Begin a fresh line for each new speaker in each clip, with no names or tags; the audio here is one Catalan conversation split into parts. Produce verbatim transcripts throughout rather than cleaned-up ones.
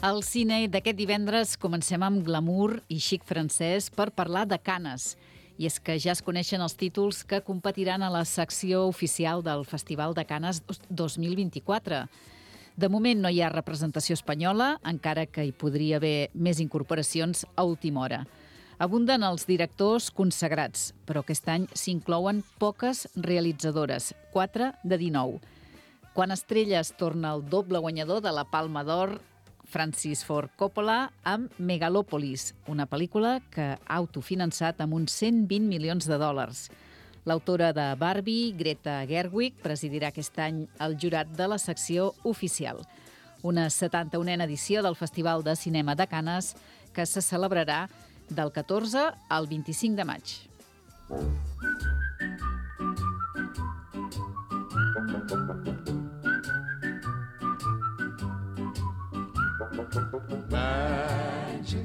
Al cine d'aquest divendres comencem amb glamour i xic francès per parlar de Canes. I és que ja es coneixen els títols que competiran a la secció oficial del Festival de Canes dos mil vint-i-quatre. De moment no hi ha representació espanyola, encara que hi podria haver més incorporacions a última hora. Abunden els directors consagrats, però aquest any s'inclouen poques realitzadores, quatre de dinou. Quan Estrelles torna el doble guanyador de la Palma d'Or, Francis Ford Coppola, amb Megalòpolis, una pel·lícula que ha autofinançat amb uns cent vint milions de dòlars. L'autora de Barbie, Greta Gerwig, presidirà aquest any el jurat de la secció oficial. Una setanta-unena edició del Festival de Cinema de Canes que se celebrarà del catorze al vint-i-cinc de maig.
Magic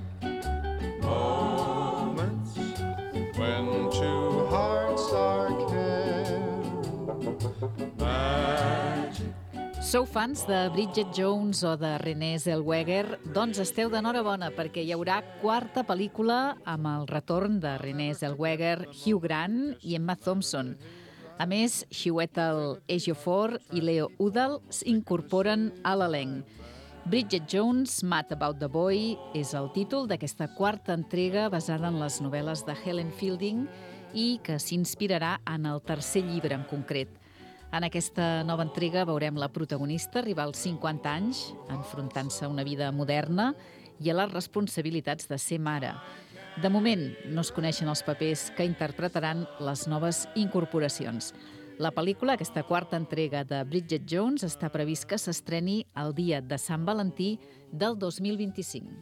moments when two hearts are caring. Magic.
Sou fans de Bridget Jones o de Renée Zellweger? Doncs esteu d'enhorabona perquè hi haurà quarta pel·lícula amb el retorn de Renée Zellweger, Hugh Grant i Emma Thompson. A més, Chiwetel Ejiofor i Leo Udall s'incorporen a l'elenc. Bridget Jones, Mad About the Boy, és el títol d'aquesta quarta entrega basada en les novel·les de Helen Fielding i que s'inspirarà en el tercer llibre en concret. En aquesta nova entrega veurem la protagonista arribar als cinquanta anys, enfrontant-se a una vida moderna i a les responsabilitats de ser mare. De moment, no es coneixen els papers que interpretaran les noves incorporacions. La pel·lícula, aquesta quarta entrega de Bridget Jones, està previst que s'estreni el dia de Sant Valentí del dos mil vint-i-cinc.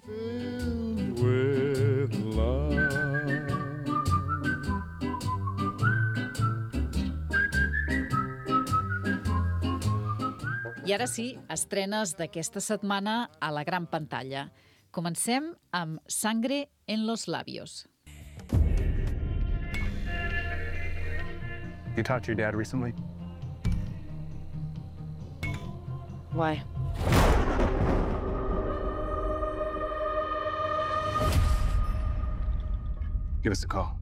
With love.
I ara sí, estrenes d'aquesta setmana a la gran pantalla. Comencem amb Sangre en los labios.
You talked to your dad recently?
Why?
Give us a call.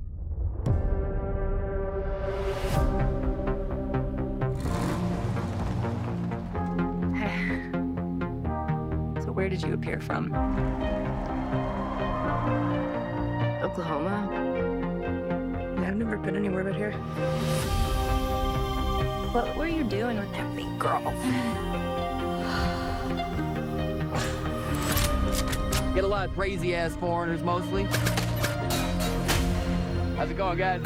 So where did you appear from? Oklahoma? Yeah, I've never been anywhere but here. What were you doing with that big girl?
Get a lot of crazy-ass foreigners, mostly. How's it going, guys?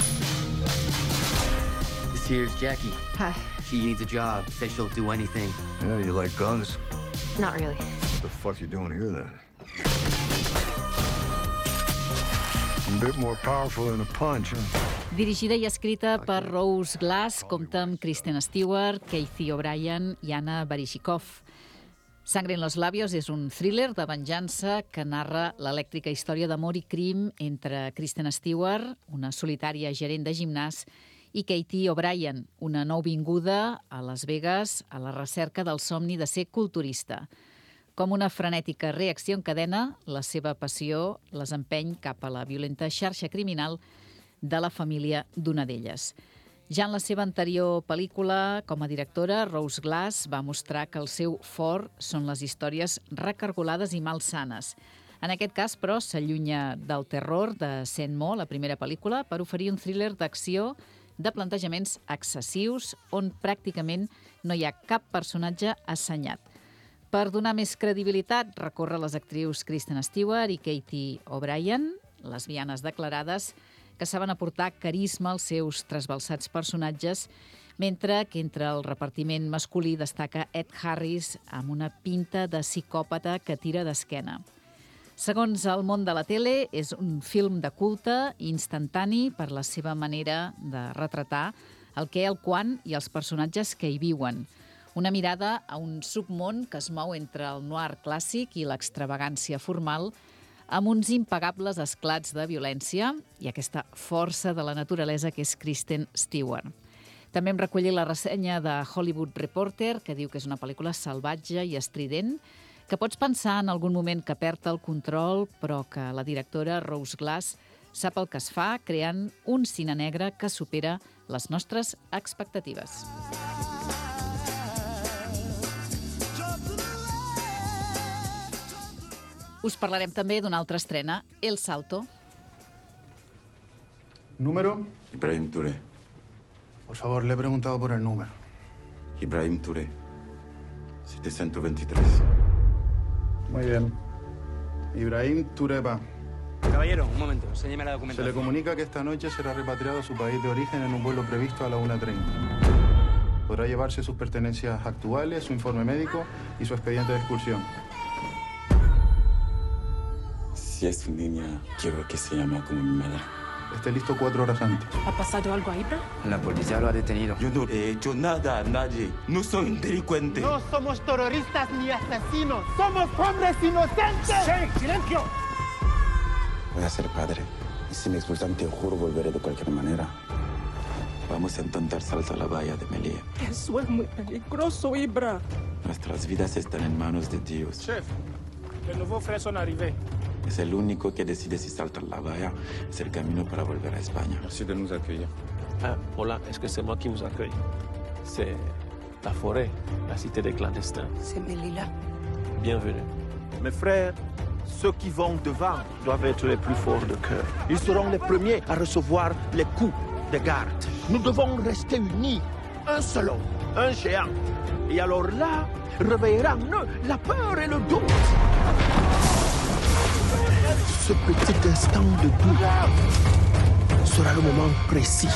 This here's Jackie.
Hi.
She needs a job. Says she'll do anything.
Yeah, you like guns?
Not really.
What the fuck you doing here, then? A bit more powerful than a punch, huh?
Dirigida i escrita per Rose Glass, compta amb Kristen Stewart, Kathy O'Brien i Anna Baryshnikov. Sangre en los labios és un thriller de venjança que narra l'elèctrica història d'amor i crim entre Kristen Stewart, una solitària gerent de gimnàs, i Katie O'Brien, una nouvinguda a Las Vegas a la recerca del somni de ser culturista. Com una frenètica reacció en cadena, la seva passió les empeny cap a la violenta xarxa criminal de la família d'una d'elles. Ja en la seva anterior pel·lícula, com a directora, Rose Glass va mostrar que el seu fort són les històries recargolades i malsanes. En aquest cas, però, s'allunya del terror de Saint Maud, la primera pel·lícula, per oferir un thriller d'acció de plantejaments excessius on pràcticament no hi ha cap personatge assenyat. Per donar més credibilitat, recorre les actrius Kristen Stewart i Katie O'Brien, lesbianes declarades, que saben aportar carisma als seus trasbalsats personatges, mentre que entre el repartiment masculí destaca Ed Harris amb una pinta de psicòpata que tira d'esquena. Segons el món de la tele, és un film de culte, instantani per la seva manera de retratar el què, el quan i els personatges que hi viuen. Una mirada a un submón que es mou entre el noir clàssic i l'extravagància formal, amb uns impagables esclats de violència i aquesta força de la naturalesa que és Kristen Stewart. També hem recollit la ressenya de Hollywood Reporter, que diu que és una pel·lícula salvatge i estrident, que pots pensar en algun moment que perd el control, però que la directora Rose Glass sap el que es fa creant un cine negre que supera les nostres expectatives. Us parlarem també d'una altra estrena, El Salto.
¿Número?
Ibrahim Touré.
Por favor, le he preguntado por el número.
Ibrahim Touré. setecientos veintitrés.
Muy bien. Ibrahim Touré va.
Caballero, un momento, enséñeme la
Se
documentación.
le comunica que esta noche será repatriado a su país de origen en un vuelo previsto a la una treinta. Podrá llevarse sus pertenencias actuales, su informe médico y su expediente de expulsión.
Si es una niña, quiero que se llame como mi madre.
Esté listo cuatro horas antes.
¿Ha pasado algo a Ibra?
La policía lo ha detenido.
Yo no he hecho nada a nadie. No soy un delincuente.
No somos terroristas ni asesinos, somos hombres inocentes. ¡Sí, silencio!
Voy a ser padre. Y si me expulsan, te juro, volveré de cualquier manera. Vamos a intentar saltar la valla de Melilla.
Eso es muy peligroso, Ibra.
Nuestras vidas están en manos de Dios.
Chef, les nouveaux frais sont arrivés.
Es el único que decide si saltar la valla. Es el camino para volver a España.
Merci de nous accueillir. Ah, hola, est-ce que c'est moi qui vous accueille? C'est la forêt, la cité des clandestins.
C'est Melilla.
Bienvenue.
Mes frères, ceux qui vont devant doivent être les plus forts de cœur. Ils seront les premiers à recevoir les coups de garde. Nous devons rester unis, un seul homme, un géant. Et alors là, réveillera en eux la peur et le doute. Ce petit instant de doute sera le moment précis.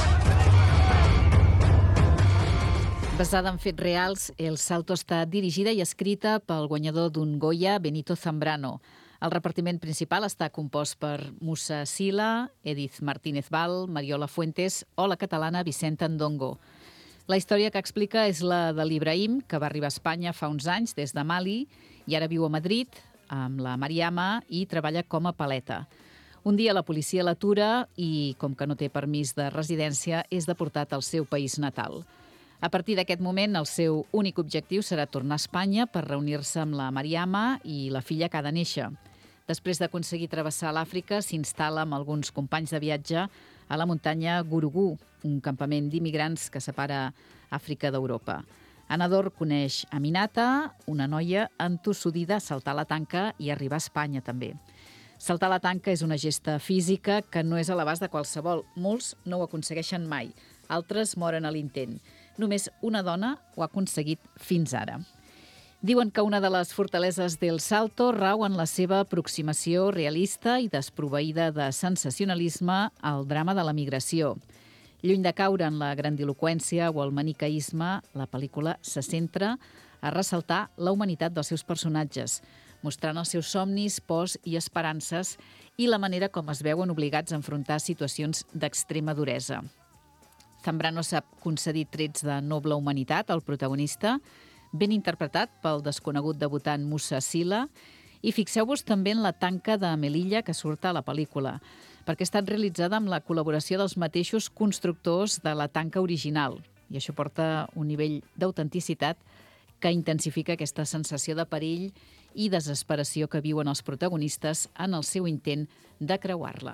Basada en fets reals, El Salto està dirigida i escrita pel guanyador d'un Goya, Benito Zambrano. El repartiment principal està compost per Musa Sila, Edith Martínez Val, Mariola Fuentes o la catalana Vicenta Ndongo. La història que explica és la de l'Ibrahim, que va arribar a Espanya fa uns anys des de Mali i ara viu a Madrid amb la Mariama i treballa com a paleta. Un dia la policia l'atura i, com que no té permís de residència, és deportat al seu país natal. A partir d'aquest moment, el seu únic objectiu serà tornar a Espanya per reunir-se amb la Mariama i la filla que ha de néixer. Després d'aconseguir travessar l'Àfrica, s'instal·la amb alguns companys de viatge a la muntanya Gurugú, un campament d'immigrants que separa Àfrica d'Europa. Anador coneix Aminata, una noia entossudida a saltar la tanca i arribar a Espanya també. Saltar la tanca és una gesta física que no és a l'abast de qualsevol. Molts no ho aconsegueixen mai, altres moren a l'intent. Només una dona ho ha aconseguit fins ara. Diuen que una de les fortaleses del Salto rau en la seva aproximació realista i desproveïda de sensacionalisme al drama de la migració. Lluny de caure en la grandiloqüència o el maniqueisme, la pel·lícula se centra a ressaltar la humanitat dels seus personatges, mostrant els seus somnis, pors i esperances i la manera com es veuen obligats a enfrontar situacions d'extrema duresa. Zambrano s'ha concedit trets de noble humanitat al protagonista, ben interpretat pel desconegut debutant Musa Sila, i fixeu-vos també en la tanca de Melilla que surt a la pel·lícula, perquè ha estat realitzada amb la col·laboració dels mateixos constructors de la tanca original, i això porta un nivell d'autenticitat que intensifica aquesta sensació de perill i desesperació que viuen els protagonistes en el seu intent de creuar-la.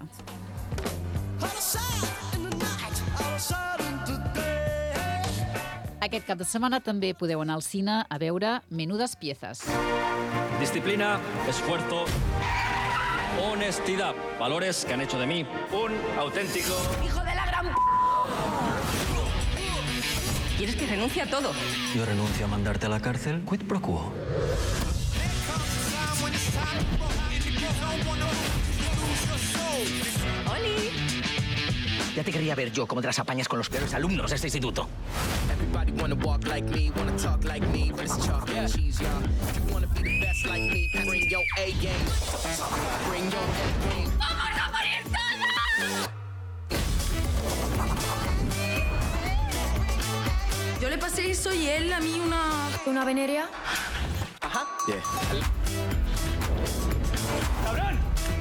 Aquest cap de setmana també podeu anar al cine a veure Menudas Piezas.
Disciplina, esfuerzo, honestidad. Valores que han hecho de mí un auténtico...
¡Hijo de la gran p***! ¿Quieres que renuncie a todo?
Yo renuncio a mandarte a la cárcel, quid pro quo.
¡Oli!
Ya te quería ver yo cómo te las apañas con los peores alumnos de este instituto.
¡Vamos a morir todos! Yo le pasé eso y él a mí una... ¿Una venerea?
Ajá.
Yeah.
¡Cabrón!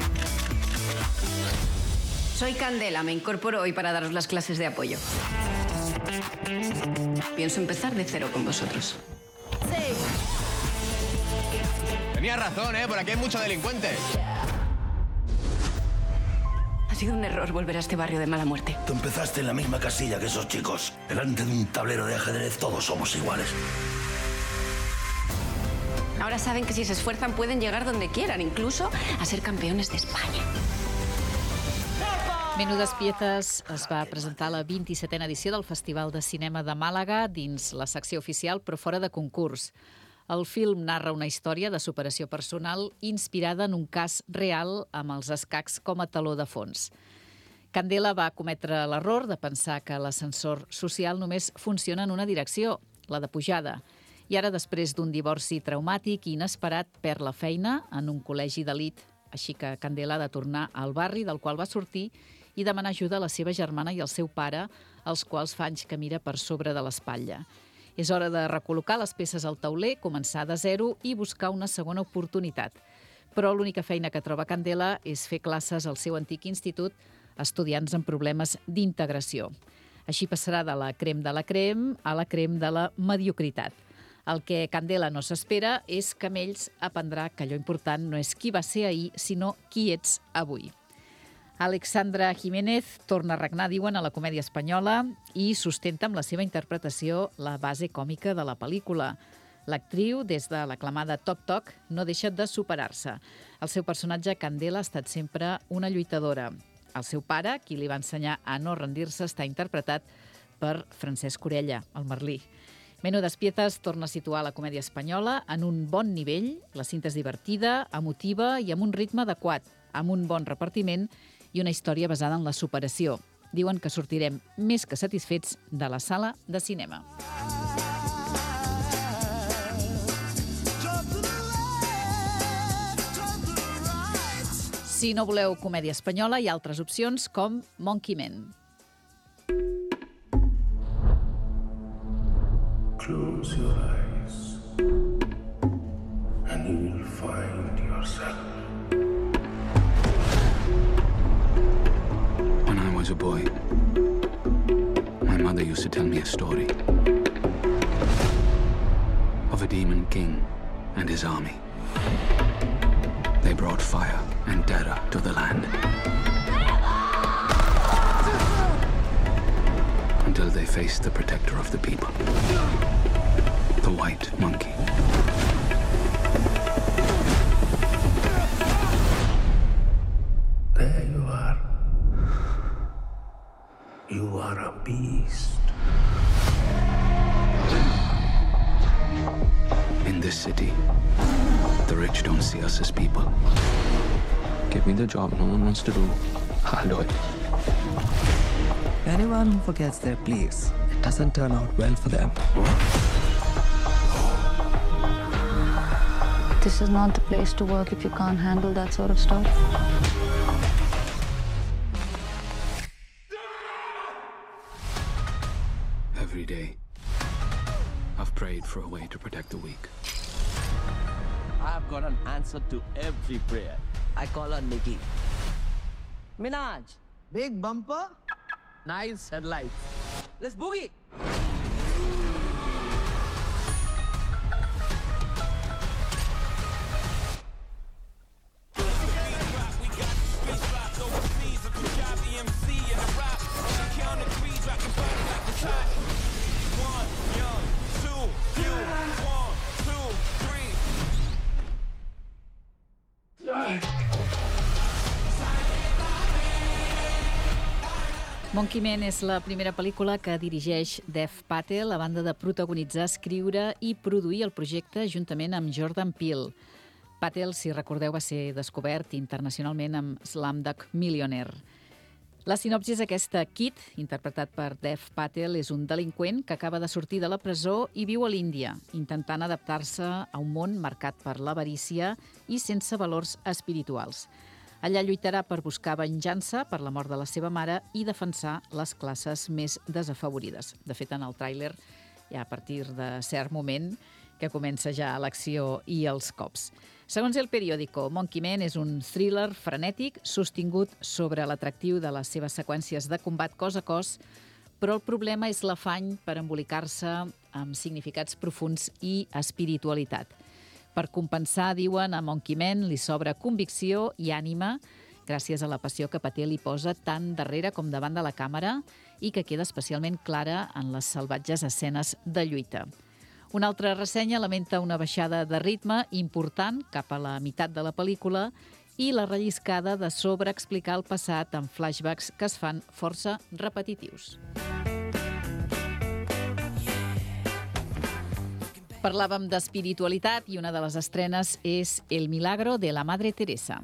Soy Candela, me incorporo hoy para daros las clases de apoyo. Pienso empezar de cero con vosotros.
Sí.
Tenía razón, ¿eh? Por aquí hay mucho delincuente.
Ha sido un error volver a este barrio de mala muerte.
Tú empezaste en la misma casilla que esos chicos. Delante de un tablero de ajedrez todos somos iguales.
Ahora saben que si se esfuerzan pueden llegar donde quieran, incluso a ser campeones de España.
Menudes Pieces es va presentar a la vint-i-setena edició del Festival de Cinema de Màlaga dins la secció oficial però fora de concurs. El film narra una història de superació personal inspirada en un cas real amb els escacs com a taló de fons. Candela va cometre l'error de pensar que l'ascensor social només funciona en una direcció, la de pujada. I ara, després d'un divorci traumàtic i inesperat, perd la feina en un col·legi d'elit. Així que Candela ha de tornar al barri del qual va sortir i demanar ajuda a la seva germana i al seu pare, els quals fa anys que mira per sobre de l'espatlla. És hora de recol·locar les peces al tauler, començar de zero i buscar una segona oportunitat. Però l'única feina que troba Candela és fer classes al seu antic institut a estudiants amb problemes d'integració. Així passarà de la crem de la crem a la crem de la mediocritat. El que Candela no s'espera és que amb ells aprendrà que allò important no és qui va ser ahir, sinó qui ets avui. Alexandra Jiménez torna a regnar, diuen, a la comèdia espanyola i sustenta amb la seva interpretació la base còmica de la pel·lícula. L'actriu, des de l'aclamada Toc Toc, no deixa de superar-se. El seu personatge, Candela, ha estat sempre una lluitadora. El seu pare, qui li va ensenyar a no rendir-se, està interpretat per Francesc Orella, el Merlí. Menudes Pieces torna a situar la comèdia espanyola en un bon nivell. La cinta és divertida, emotiva i amb un ritme adequat, amb un bon repartiment i una història basada en la superació. Diuen que sortirem més que satisfets de la sala de cinema. Si no voleu comèdia espanyola, hi ha altres opcions com Monkey Man.
Close your eyes and you will find yourself.
When I was a boy, my mother used to tell me a story of a demon king and his army. They brought fire and terror to the land until they faced the protector of the people, the white monkey.
There you are. You are a beast.
In this city, the rich don't see us as people. Give me the job no one wants to do, I'll do it.
Anyone who forgets their place, it doesn't turn out well for them.
This is not the place to work if you can't handle that sort of stuff.
Every day, I've prayed for a way to protect the weak.
I've got an answer to every prayer. I call her Nikki. Minaj, big bumper, nice headlights. Let's boogie!
Monkey Man és la primera pel·lícula que dirigeix Dev Patel a banda de protagonitzar, escriure i produir el projecte juntament amb Jordan Peele. Patel, si recordeu, va ser descobert internacionalment amb Slumdog Millionaire. La sinopsi és aquesta. Kid, interpretat per Dev Patel, és un delinqüent que acaba de sortir de la presó i viu a l'Índia, intentant adaptar-se a un món marcat per l'avarícia i sense valors espirituals. Allà lluitarà per buscar venjança per la mort de la seva mare i defensar les classes més desafavorides. De fet, en el tràiler, ja a partir de cert moment, que comença ja l'acció i els cops. Segons El Periódico, Monkey Man és un thriller frenètic sostingut sobre l'atractiu de les seves seqüències de combat cos a cos, però el problema és l'afany per embolicar-se amb significats profuns i espiritualitat. Per compensar, diuen, a Monkey Man li sobra convicció i ànima gràcies a la passió que Paté li posa tant darrere com davant de la càmera i que queda especialment clara en les salvatges escenes de lluita. Una altra ressenya lamenta una baixada de ritme important cap a la meitat de la pel·lícula i la relliscada de sobreexplicar el passat amb flashbacks que es fan força repetitius. Parlàvem d'espiritualitat i una de les estrenes és El milagro de la Madre Teresa.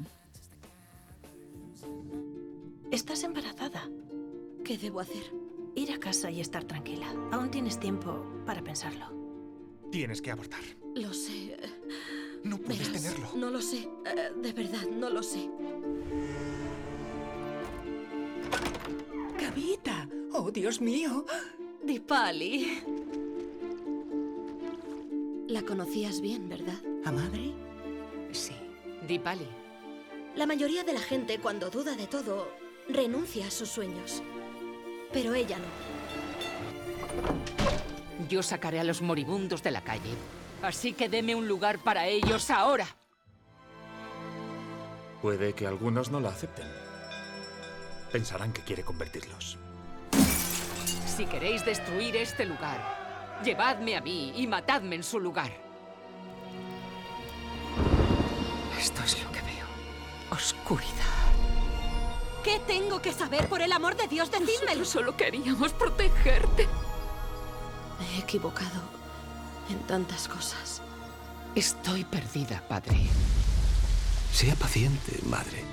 Estás embarazada. ¿Qué debo hacer? Ir a casa y estar tranquila. Aún tienes tiempo para pensarlo.
Tienes que abortar.
Lo sé.
No puedes
Verás,
tenerlo.
No lo sé. Eh, De verdad, no lo sé.
Kavita. Oh, Dios mío.
Dipali. La conocías bien, ¿verdad?
¿A madre?
Sí, Dipali.
La mayoría de la gente, cuando duda de todo, renuncia a sus sueños. Pero ella no.
Yo sacaré a los moribundos de la calle. Así que deme un lugar para ellos ahora.
Puede que algunos no la acepten. Pensarán que quiere convertirlos.
Si queréis destruir este lugar, llevadme a mí y matadme en su lugar. Esto es lo que veo. Oscuridad.
¿Qué tengo que saber? Por el amor de Dios, decídmelo.
Nosotros solo queríamos protegerte.
Me he equivocado en tantas cosas.
Estoy perdida, padre.
Sea paciente, madre.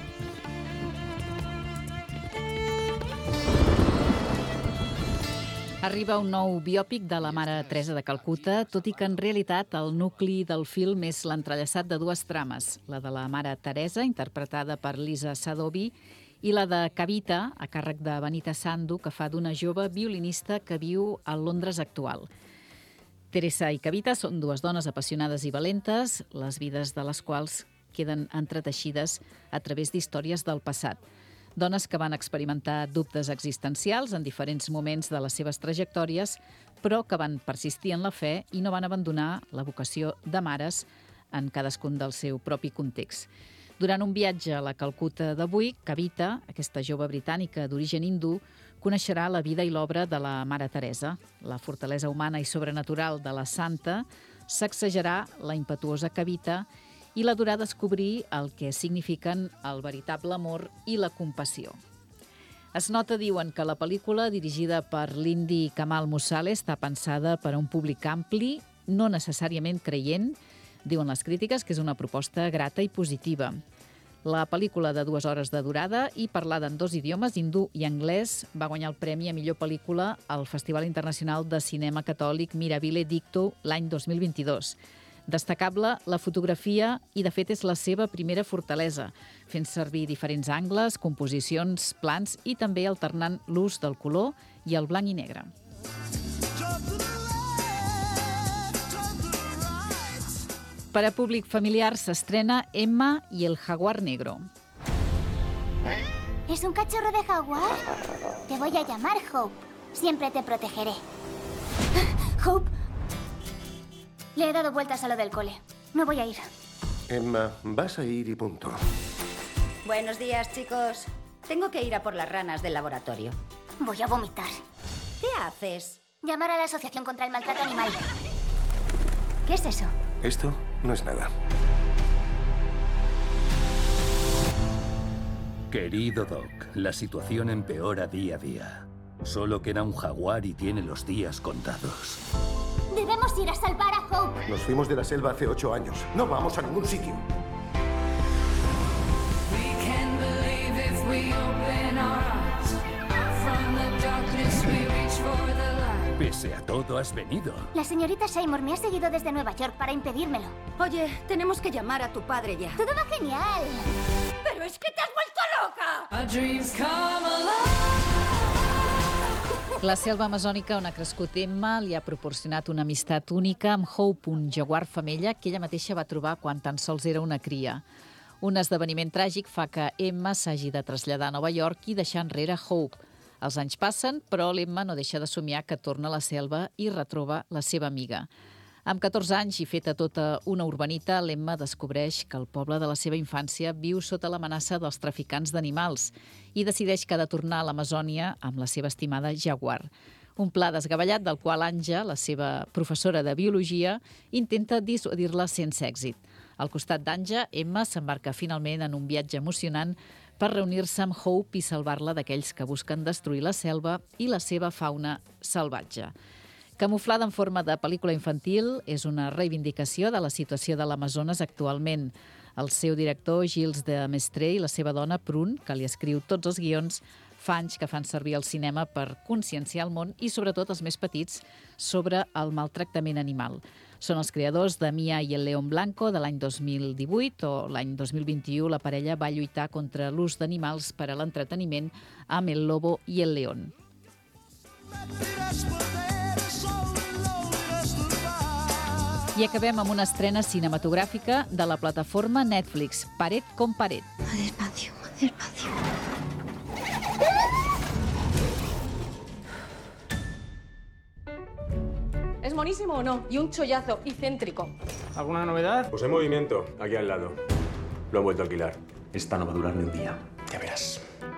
Arriba un nou biòpic de la Mare Teresa de Calcuta, tot i que en realitat el nucli del film és l'entrellaçat de dues trames, la de la Mare Teresa, interpretada per Lisa Sadovi, i la de Kavita, a càrrec de Vanita Sandhu, que fa d'una jove violinista que viu a Londres actual. Teresa i Kavita són dues dones apassionades i valentes, les vides de les quals queden entreteixides a través d'històries del passat. Dones que van experimentar dubtes existencials en diferents moments de les seves trajectòries, però que van persistir en la fe i no van abandonar la vocació de mares en cadascun del seu propi context. Durant un viatge a la Calcuta d'avui, Kavita, aquesta jove britànica d'origen hindú, coneixerà la vida i l'obra de la Mare Teresa. La fortalesa humana i sobrenatural de la santa sacsejarà la impetuosa Kavita i la durà a descobrir el que signifiquen el veritable amor i la compassió. Es nota, diuen, que la pel·lícula, dirigida per l'indi Kamal Mussale, està pensada per a un públic ampli, no necessàriament creient. Diuen les crítiques que és una proposta grata i positiva. La pel·lícula de dues hores de durada i parlada en dos idiomes, hindú i anglès, va guanyar el premi a millor pel·lícula al Festival Internacional de Cinema Catòlic Mirabile Dicto l'any dos mil vint-i-dos. Destacable la fotografia i, de fet, és la seva primera fortalesa, fent servir diferents angles, composicions, plans i també alternant l'ús del color i el blanc i negre. Per a públic familiar s'estrena Emma i el jaguar negro.
¿Es un cachorro de jaguar? Te voy a llamar Hope. Siempre te protegeré. Hope. Le he dado vueltas a lo del cole. No voy a ir.
Emma, vas a ir y punto.
Buenos días, chicos. Tengo que ir a por las ranas del laboratorio.
Voy a vomitar.
¿Qué haces?
Llamar a la Asociación contra el Maltrato Animal. ¿Qué es eso?
Esto no es nada.
Querido Doc, la situación empeora día a día. Solo queda un jaguar y tiene los días contados.
Debemos ir a salvar a Hope.
Nos fuimos de la selva hace ocho años. No vamos a ningún sitio.
Pese a todo, has venido.
La señorita Seymour me ha seguido desde Nueva York para impedírmelo.
Oye, tenemos que llamar a tu padre ya.
Todo va genial.
¡Pero es que te has vuelto loca!
La selva amazònica on ha crescut Emma li ha proporcionat una amistat única amb Hope, un jaguar femella que ella mateixa va trobar quan tan sols era una cria. Un esdeveniment tràgic fa que Emma s'hagi de traslladar a Nova York i deixar enrere Hope. Els anys passen, però l'Emma no deixa de somiar que torna a la selva i retroba la seva amiga. Amb catorze anys i feta tota una urbanita, l'Emma descobreix que el poble de la seva infància viu sota l'amenaça dels traficants d'animals i decideix que ha de tornar a l'Amazònia amb la seva estimada jaguar. Un pla desgavellat del qual Anja, la seva professora de biologia, intenta dissuadir-la sense èxit. Al costat d'Anja, Emma s'embarca finalment en un viatge emocionant per reunir-se amb Hope i salvar-la d'aquells que busquen destruir la selva i la seva fauna salvatge. Camuflada en forma de pel·lícula infantil, és una reivindicació de la situació de l'Amazones actualment. El seu director, Gilles de Maistre, i la seva dona, Prune, que li escriu tots els guions, fa anys que fan servir el cinema per conscienciar el món i, sobretot, els més petits, sobre el maltractament animal. Són els creadors de Mia i el León Blanco de l'any dos mil divuit o l'any dos mil vint-i-u la parella va lluitar contra l'ús d'animals per a l'entreteniment amb El Lobo i el León. I acabem amb una estrena cinematogràfica de la plataforma Netflix, Paret con paret.
Despacio, despacio.
¿Es monísimo o no? Y un chollazo, y céntrico.
¿Alguna novedad?
Pues en movimiento, aquí al lado. Lo han vuelto a alquilar.
Esta no va a durar ni un día.
Ya verás.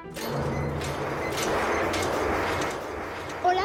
¿Hola?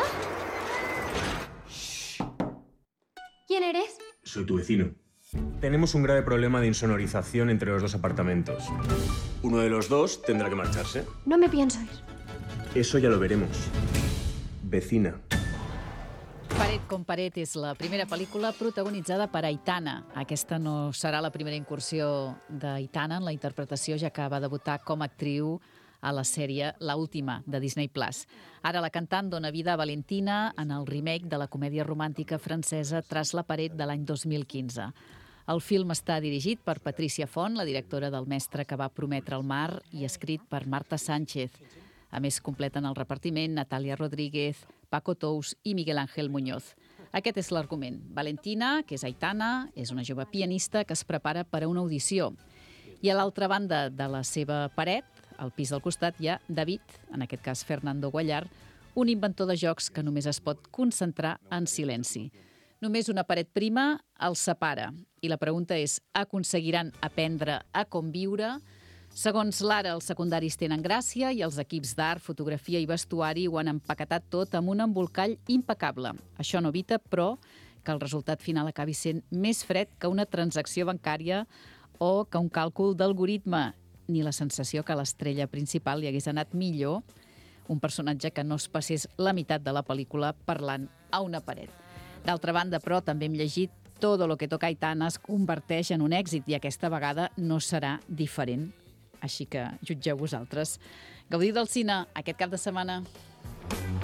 ¿Quién eres?
Soy tu vecino. Tenemos un grave problema de insonorización entre los dos apartamentos. Uno de los dos tendrá que marcharse.
No me pienso ir.
Eso ya lo veremos. Vecina.
Paret con paret és la primera pel·lícula protagonitzada per Aitana. Aquesta no serà la primera incursió d'Aitana en la interpretació, ja que va debutar com a actriu a la sèrie La Última, de Disney plus. Ara la cantant dona vida a Valentina en el remake de la comèdia romàntica francesa Tras la paret de l'any dos mil quinze. El film està dirigit per Patricia Font, la directora del Mestre que va prometre el mar, i escrit per Marta Sánchez. A més, completen el repartiment Natàlia Rodríguez, Paco Tous i Miguel Ángel Muñoz. Aquest és l'argument. Valentina, que és Aitana, és una jove pianista que es prepara per a una audició. I a l'altra banda de la seva paret, al pis del costat, hi ha David, en aquest cas Fernando Guallar, un inventor de jocs que només es pot concentrar en silenci. Només una paret prima els separa. I la pregunta és, aconseguiran aprendre a conviure? Segons l'Ara, els secundaris tenen gràcia i els equips d'art, fotografia i vestuari ho han empaquetat tot amb un embolcall impecable. Això no evita, però, que el resultat final acabi sent més fred que una transacció bancària o que un càlcul d'algoritme, ni la sensació que l'estrella principal hi hagués anat millor, un personatge que no es passés la meitat de la pel·lícula parlant a una paret. D'altra banda, però, també hem llegit Todo lo que toca Aitana es converteix en un èxit i aquesta vegada no serà diferent. Així que jutgeu vosaltres. Gaudiu del cine aquest cap de setmana.